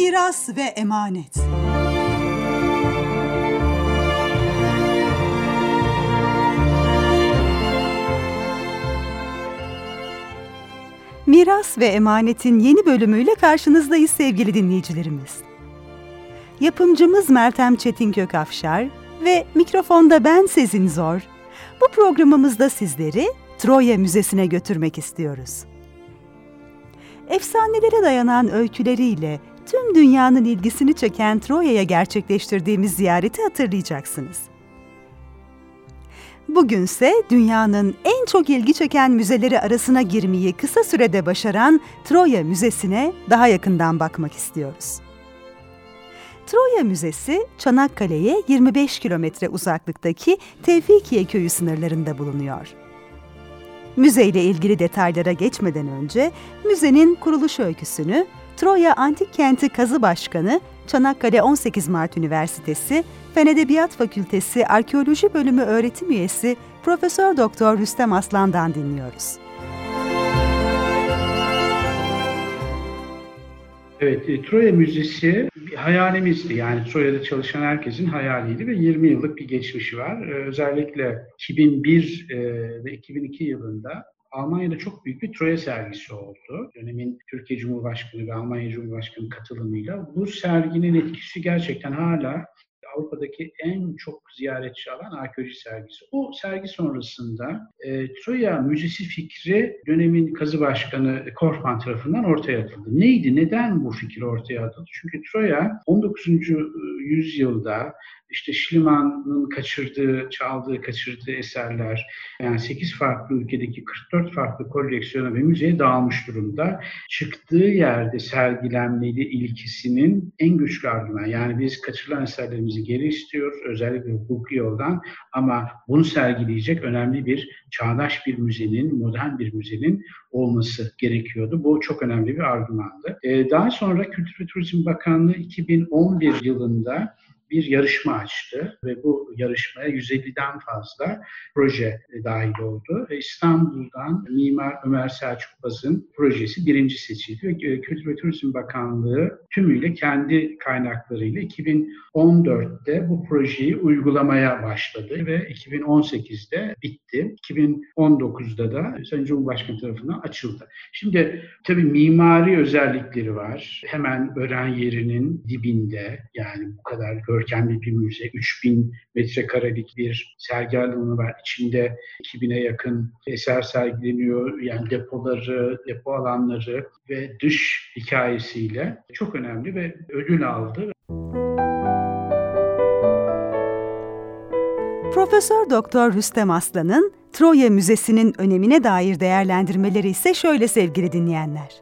Miras ve emanet. Miras ve Emanet'in yeni bölümüyle karşınızdayız sevgili dinleyicilerimiz. Yapımcımız Meltem Çetinkök-Afşar ve mikrofonda ben Sezin Zor. Bu programımızda sizleri Troya Müzesi'ne götürmek istiyoruz. Efsanelere dayanan öyküleriyle tüm dünyanın ilgisini çeken Troya'ya gerçekleştirdiğimiz ziyareti hatırlayacaksınız. Bugünse dünyanın en çok ilgi çeken müzeleri arasına girmeyi kısa sürede başaran Troya Müzesi'ne daha yakından bakmak istiyoruz. Troya Müzesi, Çanakkale'ye 25 kilometre uzaklıktaki Tevfikiye köyü sınırlarında bulunuyor. Müzeyle ilgili detaylara geçmeden önce müzenin kuruluş öyküsünü Troya Antik Kenti Kazı Başkanı, Çanakkale 18 Mart Üniversitesi Fen Edebiyat Fakültesi Arkeoloji Bölümü öğretim üyesi Profesör Doktor Rüstem Aslan'dan dinliyoruz. Evet, Troya Müzesi bir hayalimizdi. Yani Troya'da çalışan herkesin hayaliydi ve 20 yıllık bir geçmişi var. Özellikle 2001 ve 2002 yılında Almanya'da çok büyük bir Troya sergisi oldu. Dönemin Türkiye Cumhurbaşkanı ve Almanya Cumhurbaşkanı katılımıyla. Bu serginin etkisi gerçekten hala Avrupa'daki en çok ziyaretçi alan arkeoloji sergisi. O sergi sonrasında Troya Müzesi fikri dönemin kazı başkanı Korfman tarafından ortaya atıldı. Neydi? Neden bu fikir ortaya atıldı? Çünkü Troya 19. yüzyılda işte Schliemann kaçırdığı eserler, yani 8 farklı ülkedeki 44 farklı koleksiyona ve müzeye dağılmış durumda. Çıktığı yerde sergilenmeli ilkesinin en güçlü argümanı. Yani biz kaçırılan eserlerimizi geri istiyoruz, özellikle hukuki yoldan, ama bunu sergileyecek önemli bir çağdaş bir müzenin, modern bir müzenin olması gerekiyordu. Bu çok önemli bir argümandı. Daha sonra Kültür ve Turizm Bakanlığı 2011 yılında bir yarışma açtı ve bu yarışmaya 150'den fazla proje dahil oldu. İstanbul'dan Mimar Ömer Selçuk Baz'ın projesi birinci seçildi ve Kültür ve Turizm Bakanlığı tümüyle kendi kaynaklarıyla 2014'te bu projeyi uygulamaya başladı ve 2018'de bitti. 2019'da da Sayın Cumhurbaşkanı tarafından açıldı. Şimdi tabii mimari özellikleri var. Hemen öğren yerinin dibinde, yani bu kadar görkemli bir müze, 3000 metrekarelik bir sergi alanı var. İçinde 2000'e yakın eser sergileniyor. Yani depo alanları ve dış hikayesiyle çok önemli ve ödül aldı. Profesör Doktor Rüstem Aslan'ın Troya Müzesi'nin önemine dair değerlendirmeleri ise şöyle sevgili dinleyenler.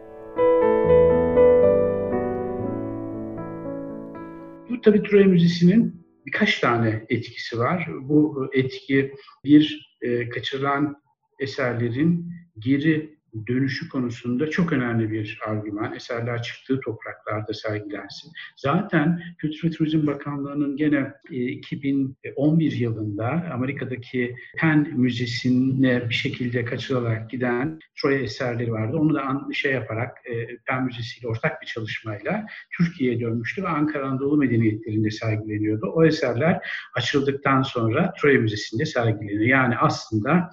Bu tabii Troya Müzesi'nin birkaç tane etkisi var. Bu etki kaçırılan eserlerin geri dönüşü konusunda çok önemli bir argüman. Eserler çıktığı topraklarda sergilensin. Zaten Kültür ve Turizm Bakanlığı'nın gene 2011 yılında Amerika'daki Penn Müzesi'ne bir şekilde kaçırılarak giden Troya eserleri vardı. Onu da Penn Müzesi ile ortak bir çalışmayla Türkiye'ye dönmüştü ve Ankara Anadolu medeniyetlerinde sergileniyordu. O eserler açıldıktan sonra Troya Müzesi'nde sergileniyor. Yani aslında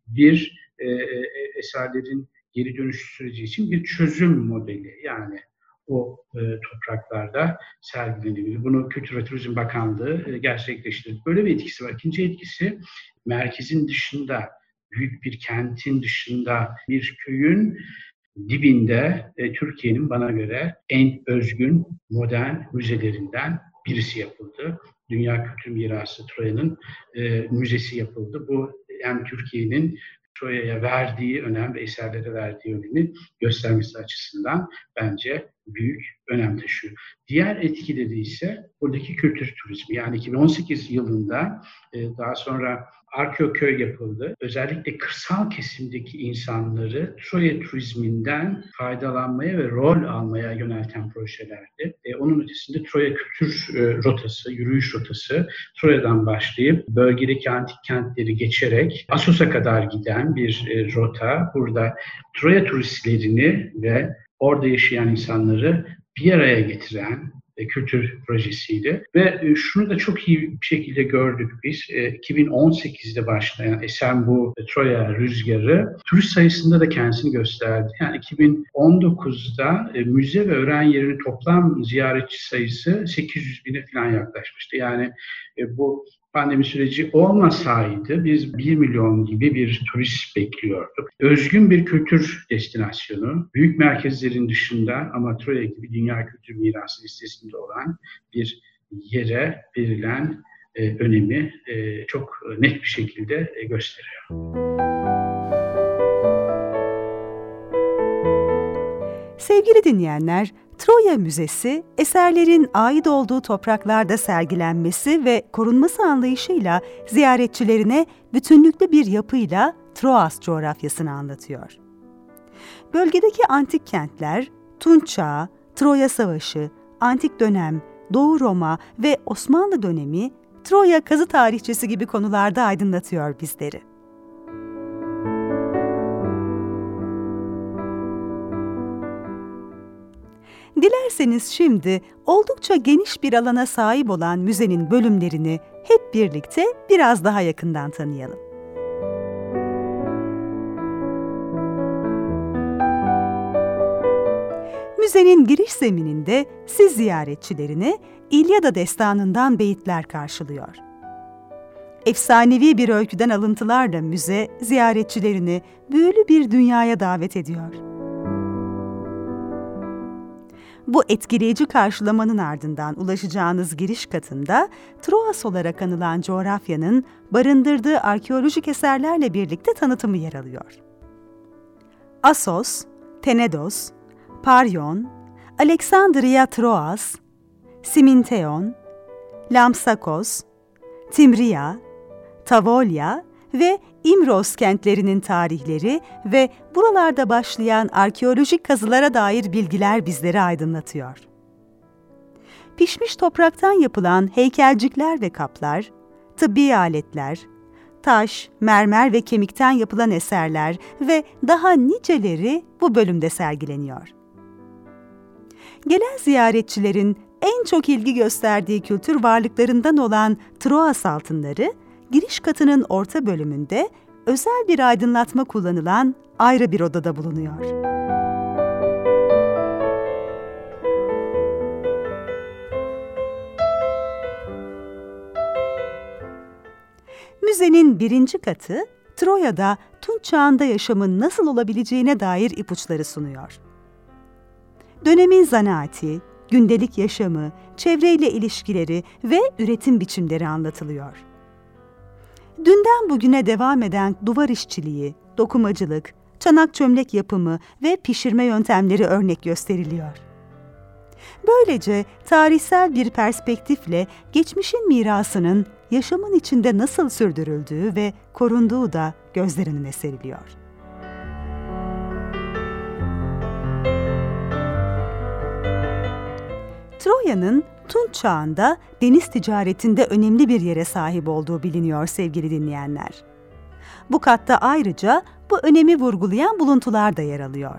eserlerin geri dönüş süreci için bir çözüm modeli, yani o topraklarda sergilenebilir. Bunu Kültür ve Turizm Bakanlığı gerçekleştirdi. Böyle bir etkisi var. İkinci etkisi, merkezin dışında, büyük bir kentin dışında bir köyün dibinde Türkiye'nin bana göre en özgün modern müzelerinden birisi yapıldı. Dünya Kültür Mirası Troya'nın müzesi yapıldı. Bu hem Türkiye'nin Troya'ya verdiği önem ve eserlere verdiği önemi göstermesi açısından bence büyük önem taşıyor. Diğer etkileri ise buradaki kültür turizmi. Yani 2018 yılında daha sonra Arkeoköy yapıldı. Özellikle kırsal kesimdeki insanları Troya turizminden faydalanmaya ve rol almaya yönelten projelerdi. Onun ötesinde Troya Kültür Rotası, yürüyüş rotası, Troya'dan başlayıp bölgedeki antik kentleri geçerek Assos'a kadar giden bir rota. Burada Troya turistlerini ve orada yaşayan insanları bir araya getiren kültür projesiydi. Ve şunu da çok iyi bir şekilde gördük biz. 2018'de başlayan Esenboğa Troya Rüzgarı turist sayısında da kendisini gösterdi. Yani 2019'da müze ve öğren yerinin toplam ziyaretçi sayısı 800 bine falan yaklaşmıştı. Yani bu pandemi süreci olmasaydı biz 1 milyon gibi bir turist bekliyorduk. Özgün bir kültür destinasyonu, büyük merkezlerin dışında ama Troya gibi Dünya Kültür Mirası listesinde olan bir yere verilen önemi çok net bir şekilde gösteriyor. Sevgili dinleyenler, Troya Müzesi, eserlerin ait olduğu topraklarda sergilenmesi ve korunması anlayışıyla ziyaretçilerine bütünlüklü bir yapıyla Troas coğrafyasını anlatıyor. Bölgedeki antik kentler, Tunç Çağı, Troya Savaşı, Antik Dönem, Doğu Roma ve Osmanlı dönemi, Troya kazı tarihçesi gibi konularda aydınlatıyor bizleri. Dilerseniz şimdi oldukça geniş bir alana sahip olan müzenin bölümlerini hep birlikte biraz daha yakından tanıyalım. Müzenin giriş zemininde siz ziyaretçilerini İlyada Destanı'ndan beyitler karşılıyor. Efsanevi bir öyküden alıntılarla müze ziyaretçilerini büyülü bir dünyaya davet ediyor. Bu etkileyici karşılamanın ardından ulaşacağınız giriş katında Troas olarak anılan coğrafyanın barındırdığı arkeolojik eserlerle birlikte tanıtımı yer alıyor. Assos, Tenedos, Paryon, Aleksandria Troas, Siminteon, Lampsakos, Timria, Tavolya ve İmros kentlerinin tarihleri ve buralarda başlayan arkeolojik kazılara dair bilgiler bizleri aydınlatıyor. Pişmiş topraktan yapılan heykelcikler ve kaplar, tıbbi aletler, taş, mermer ve kemikten yapılan eserler ve daha niceleri bu bölümde sergileniyor. Gelen ziyaretçilerin en çok ilgi gösterdiği kültür varlıklarından olan Troas altınları, giriş katının orta bölümünde özel bir aydınlatma kullanılan ayrı bir odada bulunuyor. Müzenin birinci katı, Troya'da Tunç Çağı'nda yaşamın nasıl olabileceğine dair ipuçları sunuyor. Dönemin zanaati, gündelik yaşamı, çevreyle ilişkileri ve üretim biçimleri anlatılıyor. Dünden bugüne devam eden duvar işçiliği, dokumacılık, çanak çömlek yapımı ve pişirme yöntemleri örnek gösteriliyor. Böylece tarihsel bir perspektifle geçmişin mirasının yaşamın içinde nasıl sürdürüldüğü ve korunduğu da gözler önüne seriliyor. Troya'nın Tunç Çağı'nda deniz ticaretinde önemli bir yere sahip olduğu biliniyor sevgili dinleyenler. Bu katta ayrıca bu önemi vurgulayan buluntular da yer alıyor.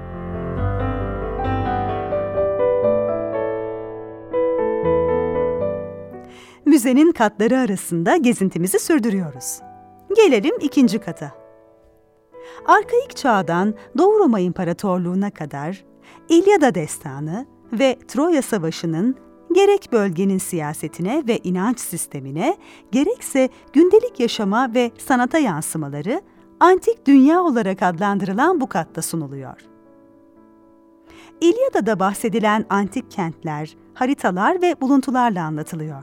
Müzenin katları arasında gezintimizi sürdürüyoruz. Gelelim ikinci kata. Arkaik çağdan Doğu Roma İmparatorluğu'na kadar İlyada Destanı ve Troya Savaşı'nın gerek bölgenin siyasetine ve inanç sistemine, gerekse gündelik yaşama ve sanata yansımaları antik dünya olarak adlandırılan bu katta sunuluyor. İlyada'da bahsedilen antik kentler, haritalar ve buluntularla anlatılıyor.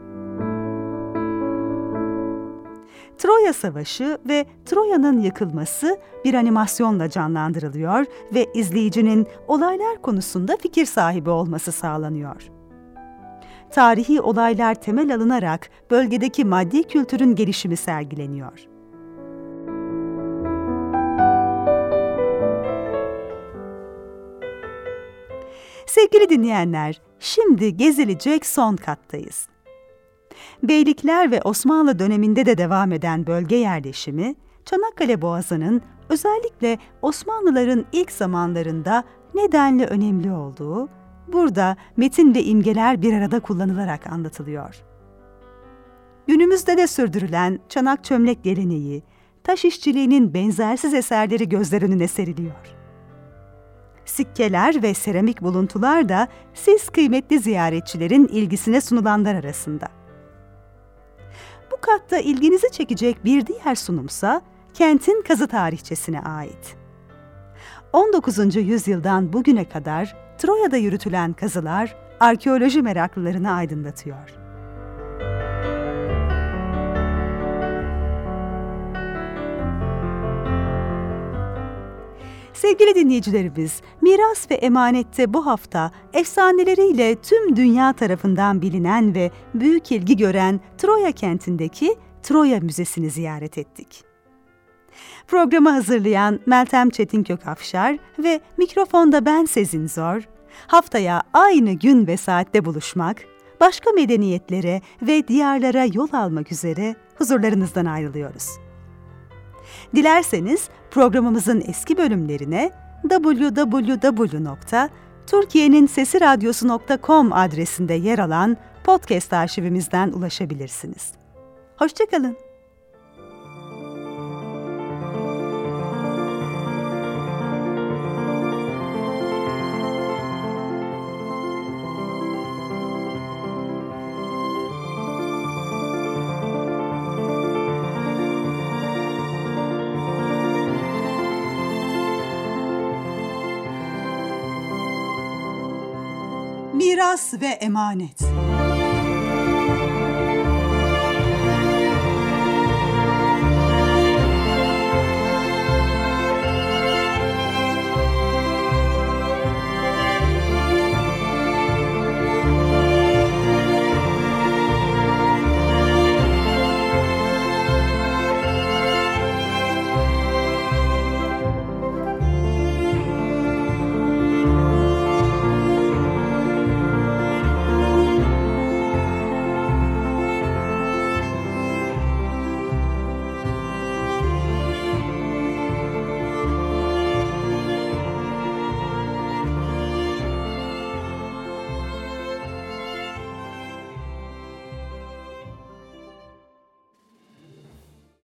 Troya Savaşı ve Troya'nın yıkılması bir animasyonla canlandırılıyor ve izleyicinin olaylar konusunda fikir sahibi olması sağlanıyor. Tarihi olaylar temel alınarak bölgedeki maddi kültürün gelişimi sergileniyor. Sevgili dinleyenler, şimdi gezilecek son kattayız. Beylikler ve Osmanlı döneminde de devam eden bölge yerleşimi, Çanakkale Boğazı'nın özellikle Osmanlıların ilk zamanlarında nedenle önemli olduğu, Burada metin ve imgeler bir arada kullanılarak anlatılıyor. Günümüzde de sürdürülen çanak çömlek geleneği, taş işçiliğinin benzersiz eserleri gözler önüne seriliyor. Sikkeler ve seramik buluntular da siz kıymetli ziyaretçilerin ilgisine sunulanlar arasında. Bu katta ilginizi çekecek bir diğer sunumsa kentin kazı tarihçesine ait. 19. yüzyıldan bugüne kadar Troya'da yürütülen kazılar arkeoloji meraklılarını aydınlatıyor. Sevgili dinleyicilerimiz, Miras ve Emanet'te bu hafta efsaneleriyle tüm dünya tarafından bilinen ve büyük ilgi gören Troya kentindeki Troya Müzesi'ni ziyaret ettik. Programı hazırlayan Meltem Çetinkök-Afşar ve mikrofonda ben Sezin Zor, haftaya aynı gün ve saatte buluşmak, başka medeniyetlere ve diyarlara yol almak üzere huzurlarınızdan ayrılıyoruz. Dilerseniz programımızın eski bölümlerine www.turkiyeninsesiradyosu.com adresinde yer alan podcast arşivimizden ulaşabilirsiniz. Hoşça kalın. Miras ve Emanet.